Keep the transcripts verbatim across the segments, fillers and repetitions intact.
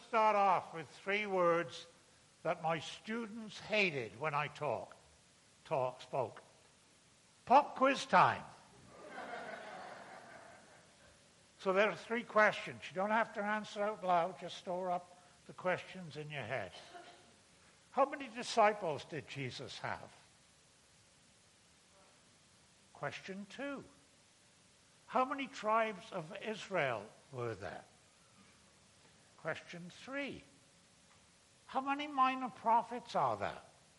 start off with three words that my students hated when I talk, talk, spoke. Pop quiz time. So there are three questions. You don't have to answer out loud. Just store up the questions in your head. How many disciples did Jesus have? Question two. How many tribes of Israel were there? Question three. How many minor prophets are there?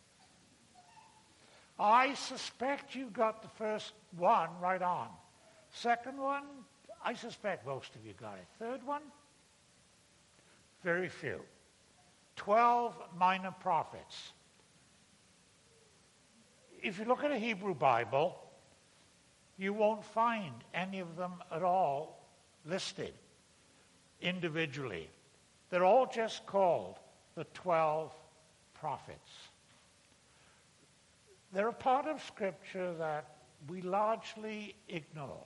I suspect you got the first one right on. Second one, I suspect most of you got it. Third one, very few. Twelve minor prophets. If you look at a Hebrew Bible, you won't find any of them at all listed individually. They're all just called the twelve prophets. They're a part of Scripture that we largely ignore.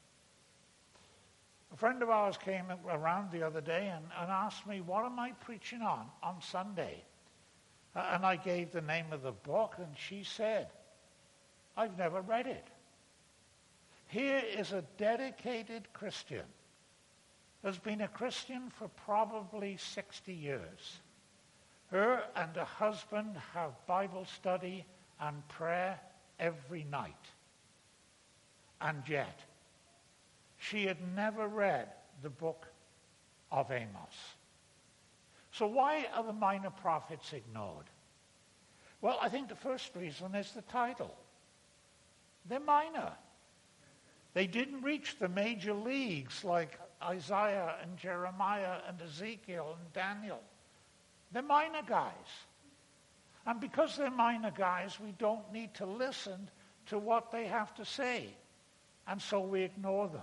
A friend of ours came around the other day and, and asked me, what am I preaching on on Sunday? Uh, and I gave the name of the book, and she said, I've never read it. Here is a dedicated Christian, has been a Christian for probably sixty years. Her and her husband have Bible study and prayer every night. And yet, she had never read the book of Amos. So why are the minor prophets ignored? Well, I think the first reason is the title. They're minor. They didn't reach the major leagues like Isaiah and Jeremiah and Ezekiel and Daniel. They're minor guys. And because they're minor guys, we don't need to listen to what they have to say. And so we ignore them.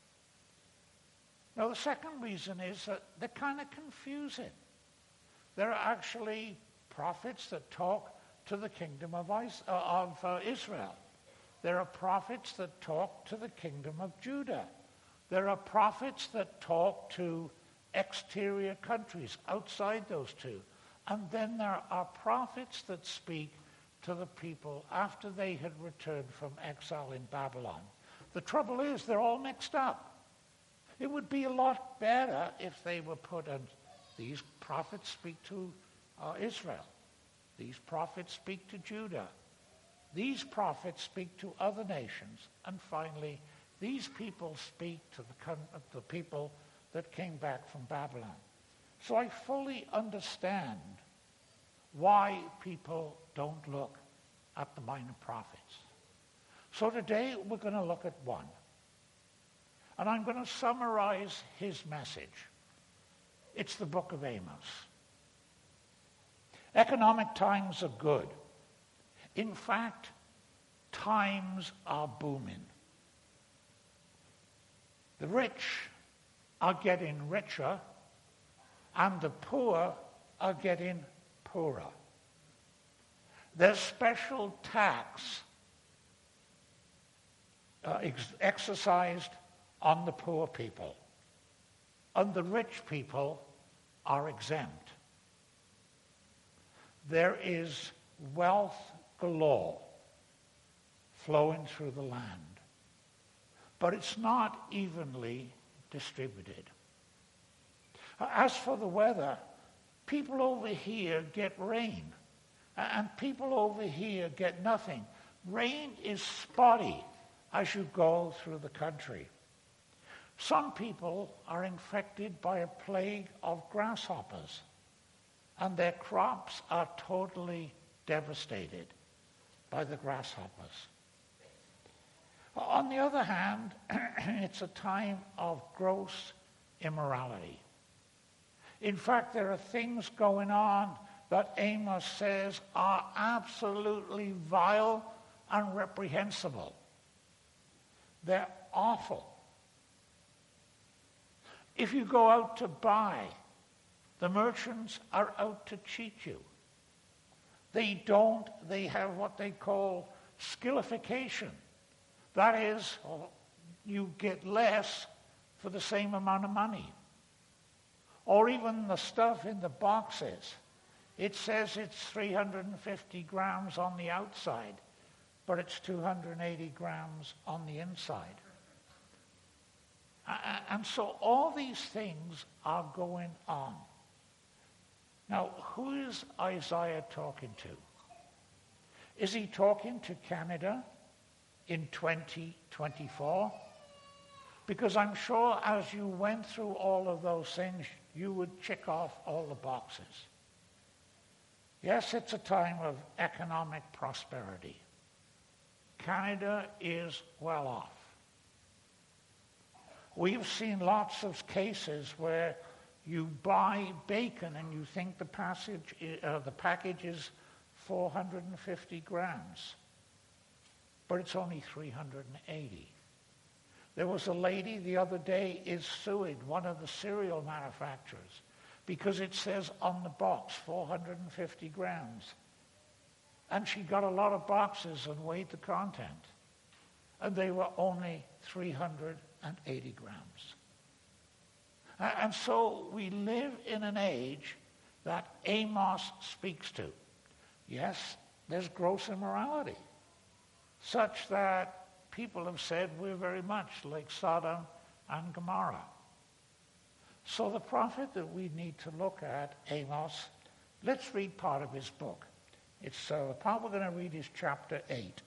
Now, the second reason is that they're kind of confusing. There are actually prophets that talk to the kingdom of, Is- uh, of uh, Israel. There are prophets that talk to the kingdom of Judah. There are prophets that talk to exterior countries outside those two. And then there are prophets that speak to the people after they had returned from exile in Babylon. The trouble is, they're all mixed up. It would be a lot better if they were put on, these prophets speak to uh, Israel. These prophets speak to Judah. These prophets speak to other nations. And finally, these people speak to the, the people that came back from Babylon. So I fully understand why people don't look at the minor prophets. So today we're going to look at one. And I'm going to summarize his message. It's the book of Amos. Economic times are good. In fact, times are booming. The rich are getting richer, and the poor are getting poorer. There's special tax uh, ex- exercised on the poor people, and the rich people are exempt. There is wealth galore flowing through the land, but it's not evenly distributed. As for the weather, people over here get rain, and people over here get nothing. Rain is spotty as you go through the country. Some people are infected by a plague of grasshoppers, and their crops are totally devastated by the grasshoppers. On the other hand, it's a time of gross immorality. In fact, there are things going on that Amos says are absolutely vile and reprehensible. They're awful. If you go out to buy, the merchants are out to cheat you. They don't, they have what they call skillification. That is, you get less for the same amount of money. Or even the stuff in the boxes. It says it's three hundred fifty grams on the outside, but it's two hundred eighty grams on the inside. And so all these things are going on. Now, who is Isaiah talking to? Is he talking to Canada in twenty twenty-four? Because I'm sure as you went through all of those things, you would check off all the boxes. Yes, it's a time of economic prosperity. Canada is well off. We've seen lots of cases where you buy bacon and you think the, passage, uh, the package is four hundred fifty grams, but it's only three hundred eighty. There was a lady the other day is suing one of the cereal manufacturers because it says on the box four hundred fifty grams. And she got a lot of boxes and weighed the content. And they were only three hundred eighty grams. And so we live in an age that Amos speaks to. Yes, there's gross immorality, such that people have said we're very much like Sodom and Gomorrah. So the prophet that we need to look at, Amos, let's read part of his book. It's uh, the part we're going to read is chapter eight.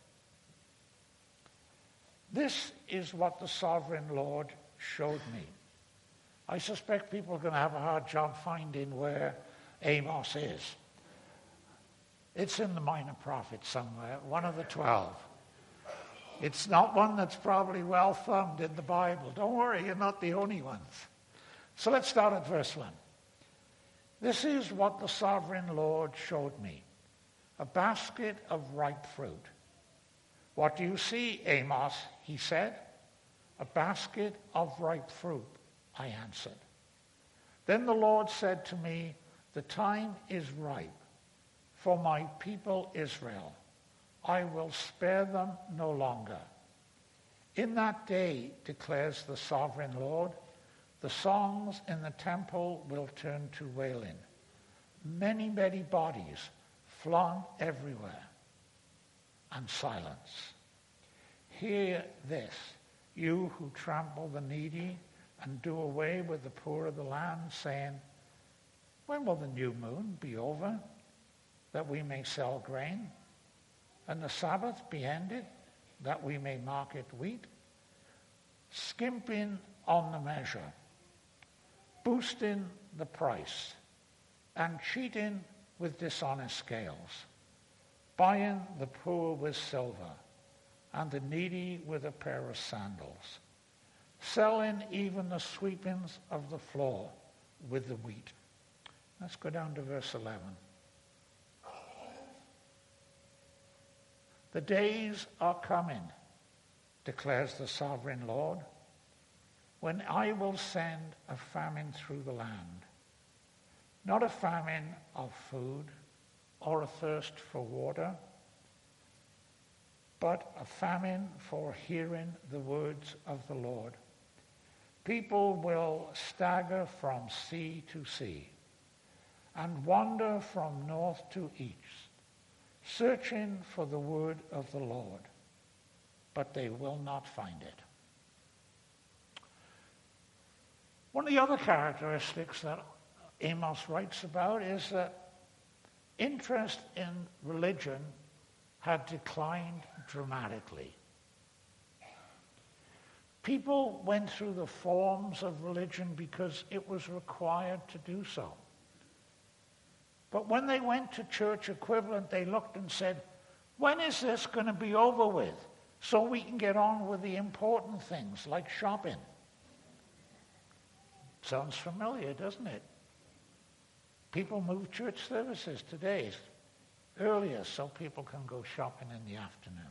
This is what the sovereign Lord showed me. I suspect people are going to have a hard job finding where Amos is. It's in the Minor Prophets somewhere, one of the twelve. It's not one that's probably well thumbed in the Bible. Don't worry, you're not the only ones. So let's start at verse one. This is what the sovereign Lord showed me, a basket of ripe fruit. What do you see, Amos? He said. A basket of ripe fruit, I answered. Then the Lord said to me, the time is ripe for my people Israel. I will spare them no longer. In that day, declares the sovereign Lord, the songs in the temple will turn to wailing. Many, many bodies flung everywhere, and silence. Hear this, you who trample the needy and do away with the poor of the land, saying, when will the new moon be over, that we may sell grain, and the Sabbath be ended, that we may market wheat? Skimping on the measure, boosting the price, and cheating with dishonest scales, buying the poor with silver, and the needy with a pair of sandals, selling even the sweepings of the floor with the wheat. Let's go down to verse eleven. The days are coming, declares the sovereign Lord, when I will send a famine through the land, not a famine of food or a thirst for water, but a famine for hearing the words of the Lord. People will stagger from sea to sea and wander from north to east, searching for the word of the Lord, but they will not find it. One of the other characteristics that Amos writes about is that interest in religion had declined dramatically. People went through the forms of religion because it was required to do so. But when they went to church equivalent, they looked and said, when is this going to be over with so we can get on with the important things like shopping? Sounds familiar, doesn't it? People move church services today earlier so people can go shopping in the afternoon.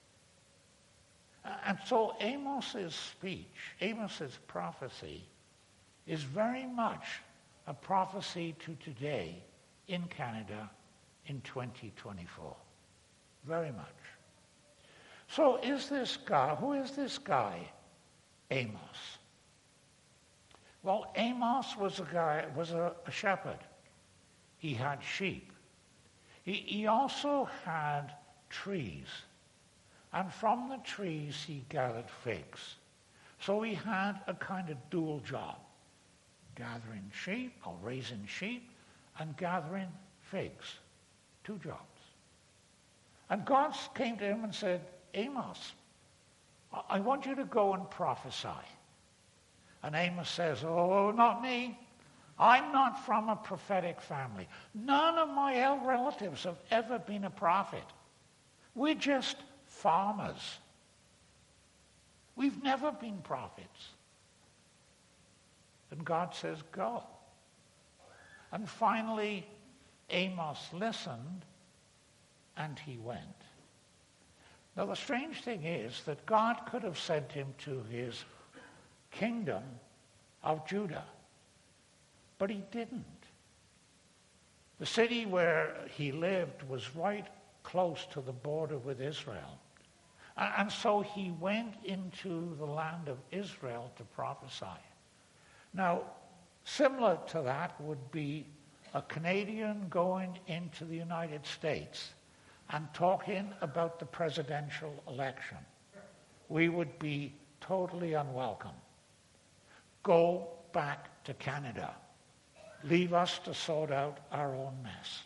And so Amos's speech, Amos's prophecy, is very much a prophecy to today in Canada in twenty twenty-four. Very much. So is this guy, who is this guy, Amos? Well, Amos was a guy, was a, a shepherd. He had sheep. He, he also had trees. And from the trees he gathered figs. So he had a kind of dual job. Gathering sheep, or raising sheep, and gathering figs. Two jobs. And God came to him and said, Amos, I want you to go and prophesy. And Amos says, oh, not me. I'm not from a prophetic family. None of my relatives have ever been a prophet. We're just farmers. We've never been prophets. And God says, go. And finally, Amos listened, and he went. Now, the strange thing is that God could have sent him to his kingdom of Judah, but he didn't. The city where he lived was right close to the border with Israel. And so he went into the land of Israel to prophesy. Now, similar to that would be a Canadian going into the United States and talking about the presidential election. We would be totally unwelcome. Go back to Canada. Leave us to sort out our own mess.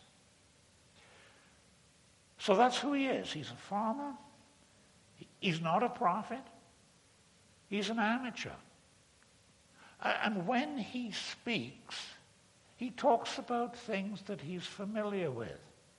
So that's who he is. He's a farmer. He's not a prophet. He's an amateur. And when he speaks, he talks about things that he's familiar with.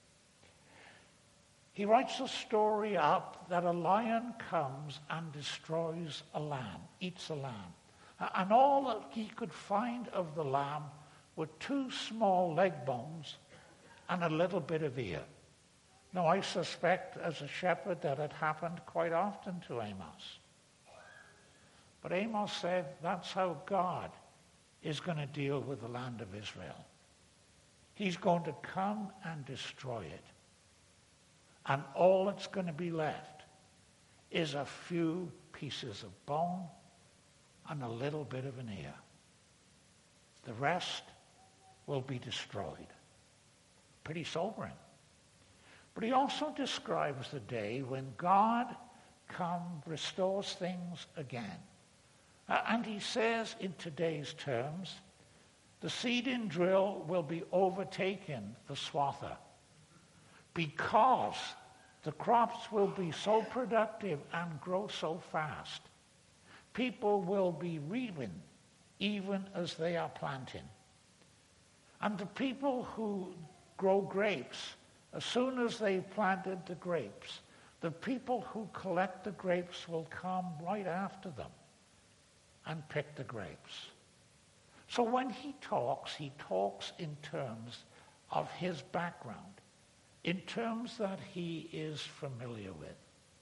He writes a story up that a lion comes and destroys a lamb, eats a lamb. And all that he could find of the lamb were two small leg bones and a little bit of ear. Now, I suspect as a shepherd that had happened quite often to Amos. But Amos said that's how God is going to deal with the land of Israel. He's going to come and destroy it. And all that's going to be left is a few pieces of bone and a little bit of an ear. The rest will be destroyed. Pretty sobering. But he also describes the day when God come, restores things again. Uh, and he says in today's terms, the seeding drill will be overtaking the swather because the crops will be so productive and grow so fast. People will be reaping even as they are planting. And the people who grow grapes, as soon as they've planted the grapes, the people who collect the grapes will come right after them and pick the grapes. So when he talks, he talks in terms of his background, in terms that he is familiar with.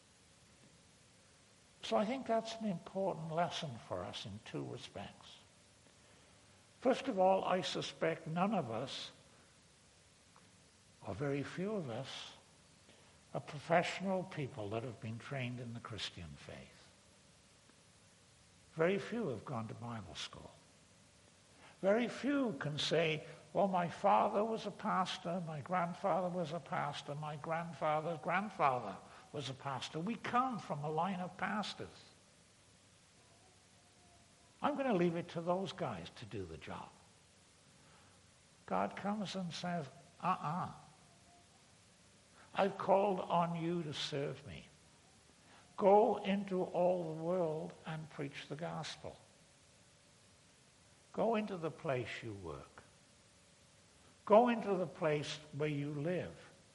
So I think that's an important lesson for us in two respects. First of all, I suspect none of us, or very few of us, are professional people that have been trained in the Christian faith. Very few have gone to Bible school. Very few can say, well, my father was a pastor, my grandfather was a pastor, my grandfather's grandfather was a pastor. We come from a line of pastors. I'm going to leave it to those guys to do the job. God comes and says, uh-uh. I've called on you to serve me. Go into all the world and preach the gospel. Go into the place you work. Go into the place where you live.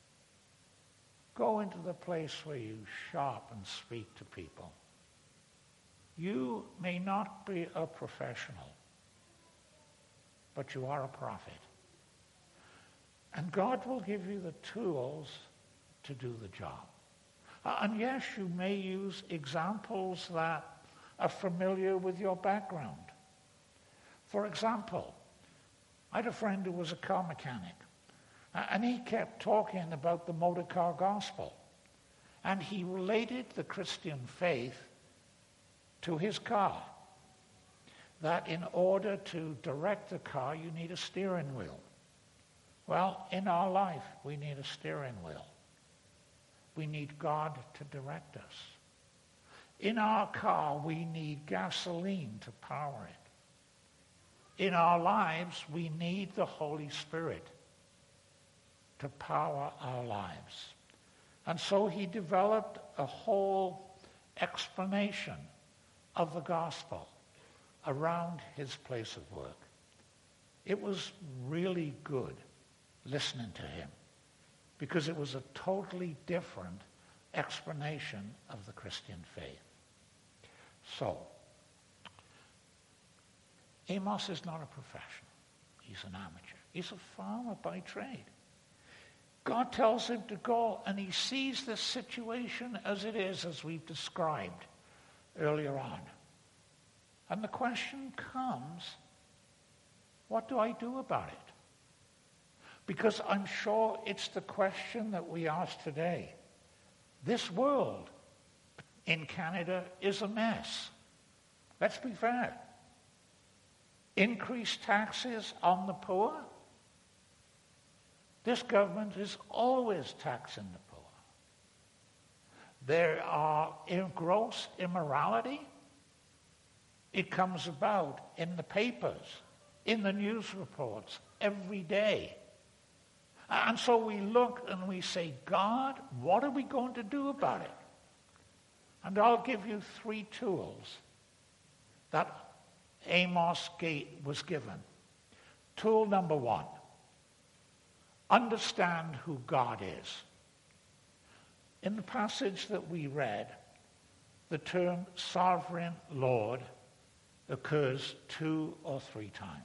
Go into the place where you shop and speak to people. You may not be a professional, but you are a prophet. And God will give you the tools to do the job. Uh, and yes, you may use examples that are familiar with your background. For example, I had a friend who was a car mechanic, uh, and he kept talking about the motor car gospel. And he related the Christian faith to his car. that in order to direct the car, you need a steering wheel. Well, in our life, we need a steering wheel. We need God to direct us. In our car, we need gasoline to power it. In our lives, we need the Holy Spirit to power our lives. And so he developed a whole explanation of the gospel around his place of work. It was really good listening to him because it was a totally different explanation of the Christian faith. So, Amos is not a professional. He's an amateur. He's a farmer by trade. God tells him to go, and he sees this situation as it is, as we've described earlier on. And the question comes, what do I do about it? Because I'm sure it's the question that we ask today. This world in Canada is a mess. Let's be fair. Increased taxes on the poor. This government is always taxing the poor. There are gross immorality. It comes about in the papers, in the news reports, every day. And so we look and we say, God, what are we going to do about it? And I'll give you three tools that Amos was given. Tool number one, understand who God is. In the passage that we read, the term sovereign Lord occurs two or three times.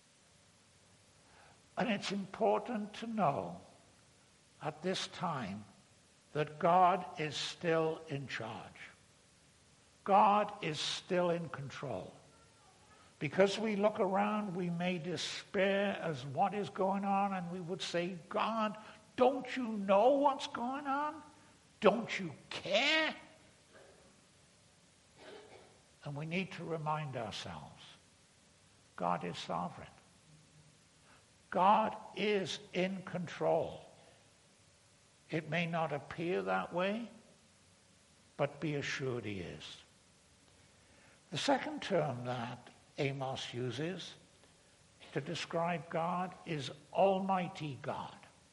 And it's important to know at this time that God is still in charge. God is still in control. Because we look around, we may despair as what is going on, and we would say, God, don't you know what's going on? Don't you care? And we need to remind ourselves, God is sovereign. God is in control. It may not appear that way, but be assured he is. The second term that Amos uses to describe God is Almighty God.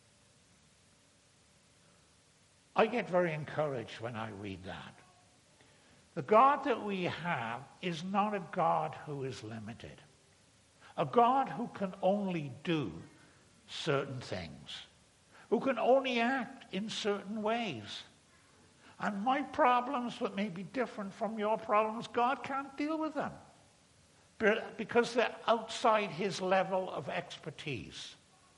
I get very encouraged when I read that. The God that we have is not a God who is limited, a God who can only do certain things, who can only act in certain ways. And my problems that may be different from your problems, God can't deal with them because they're outside his level of expertise.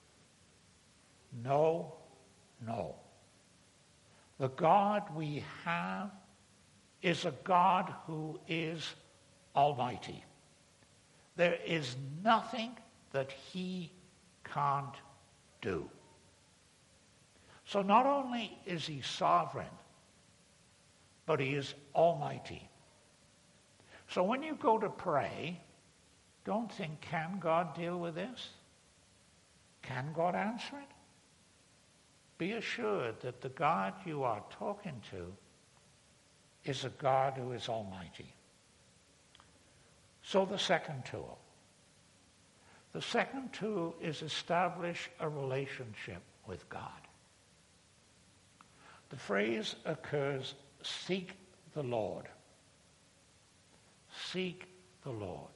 No, no. The God we have is a God who is almighty. There is nothing that he can't do. So not only is he sovereign, but he is almighty. So when you go to pray, don't think, can God deal with this? Can God answer it? Be assured that the God you are talking to is a God who is almighty. So the second tool. The second tool is establish a relationship with God. The phrase occurs, seek the Lord. Seek the Lord.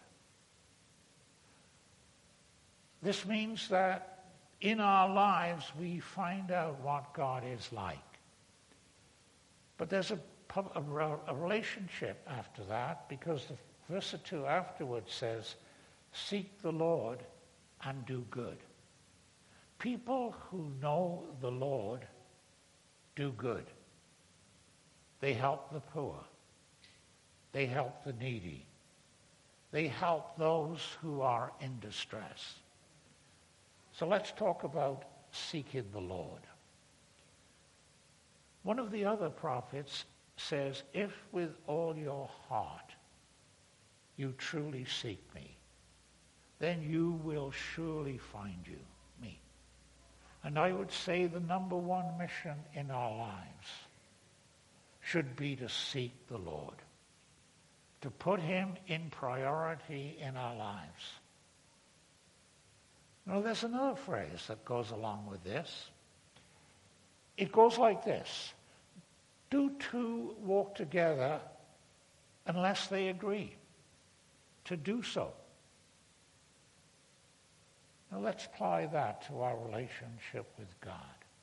This means that in our lives we find out what God is like. But there's a, a, a relationship after that, because the verse or two afterwards says, seek the Lord and do good. People who know the Lord do good. They help the poor. They help the needy. They help those who are in distress. So let's talk about seeking the Lord. One of the other prophets says, if with all your heart you truly seek me, then you will surely find you, me. And I would say the number one mission in our lives should be to seek the Lord, to put him in priority in our lives. Now, there's another phrase that goes along with this. It goes like this: do two walk together unless they agree to do so? Now let's apply that to our relationship with God.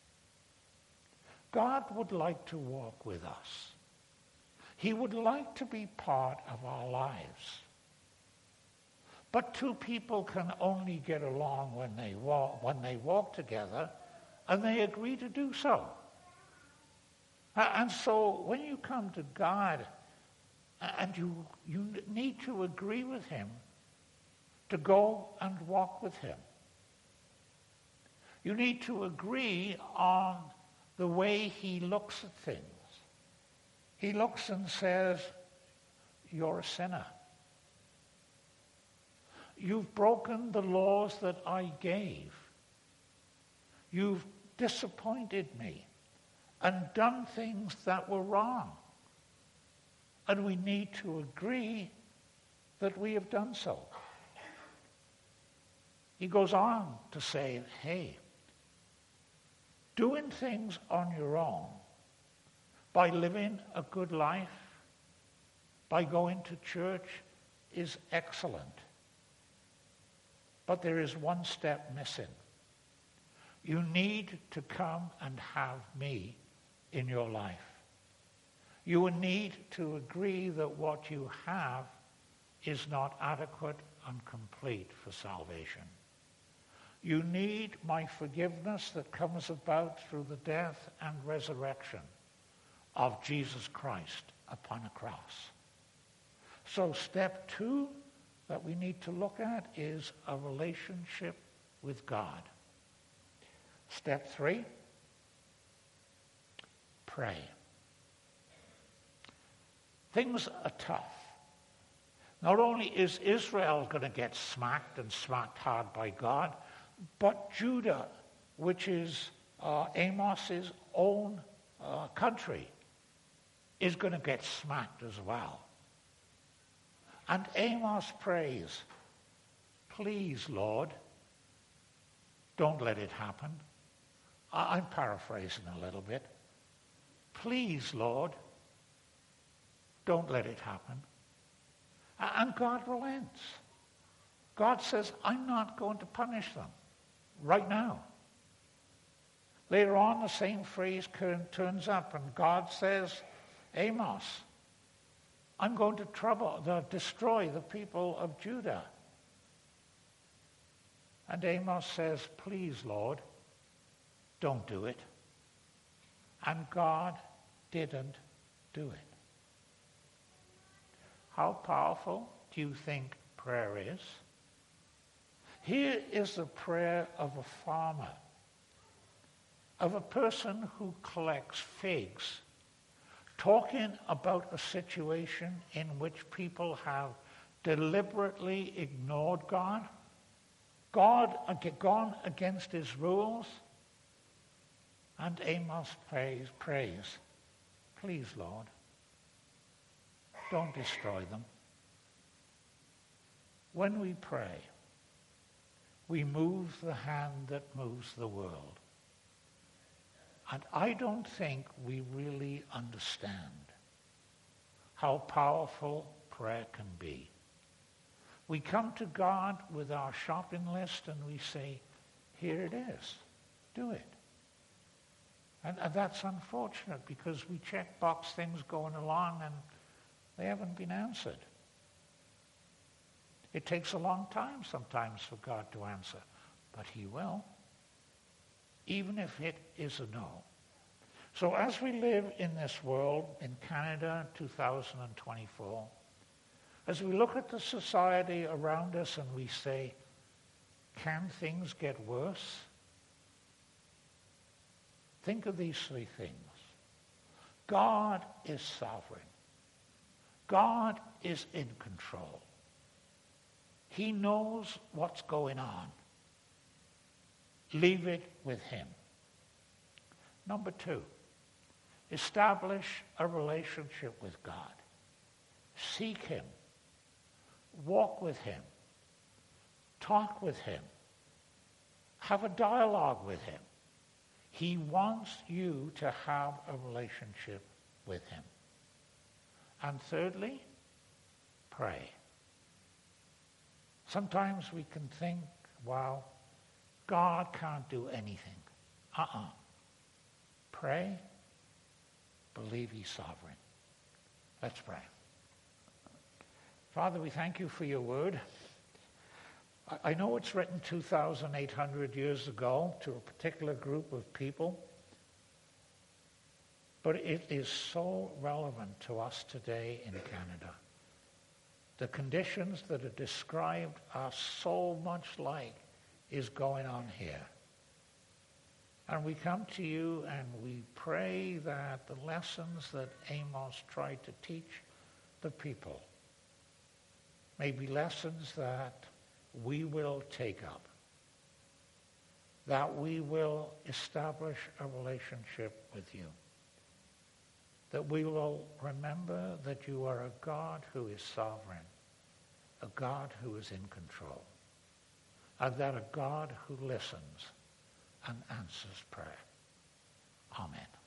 God would like to walk with us. He would like to be part of our lives. But two people can only get along when they walk, when they walk together and they agree to do so. And so when you come to God and you, you need to agree with him to go and walk with him. You need to agree on the way he looks at things. He looks and says, you're a sinner. You've broken the laws that I gave. You've disappointed me and done things that were wrong. And we need to agree that we have done so. He goes on to say, hey, doing things on your own, by living a good life, by going to church, is excellent. But there is one step missing. You need to come and have me in your life. You will need to agree that what you have is not adequate and complete for salvation. You need my forgiveness that comes about through the death and resurrection of Jesus Christ upon a cross. So step two that we need to look at is a relationship with God. Step three, pray. Things are tough. Not only is Israel going to get smacked and smacked hard by God, but Judah, which is uh, Amos's own uh, country, is going to get smacked as well. And Amos prays, please, Lord, don't let it happen. I- I'm paraphrasing a little bit. Please, Lord, don't let it happen. And God relents. God says, I'm not going to punish them right now. Later on, the same phrase turns up, and God says, Amos, I'm going to trouble, the, destroy the people of Judah. And Amos says, please, Lord, don't do it. And God didn't do it. How powerful do you think prayer is? Here is the prayer of a farmer, of a person who collects figs, talking about a situation in which people have deliberately ignored God, God gone against his rules, and Amos prays, prays, please, Lord, don't destroy them. When we pray, we move the hand that moves the world. And I don't think we really understand how powerful prayer can be. We come to God with our shopping list and we say, here it is, do it. And, and that's unfortunate because we check box things going along and they haven't been answered. It takes a long time sometimes for God to answer, but he will, even if it is a no. So as we live in this world, in Canada, two thousand twenty-four, as we look at the society around us and we say, can things get worse? Think of these three things. God is sovereign. God is in control. He knows what's going on. Leave it with him. Number two, establish a relationship with God. Seek him. Walk with him. Talk with him. Have a dialogue with him. He wants you to have a relationship with him. And thirdly, pray. Sometimes we can think, well, God can't do anything. Uh-uh. Pray. Believe he's sovereign. Let's pray. Father, we thank you for your word. I know it's written two thousand eight hundred years ago to a particular group of people, but it is so relevant to us today in Canada. The conditions that are described are so much like is going on here. And we come to you and we pray that the lessons that Amos tried to teach the people may be lessons that we will take up, that we will establish a relationship with you, that we will remember that you are a God who is sovereign, a God who is in control, and that a God who listens and answers prayer. Amen.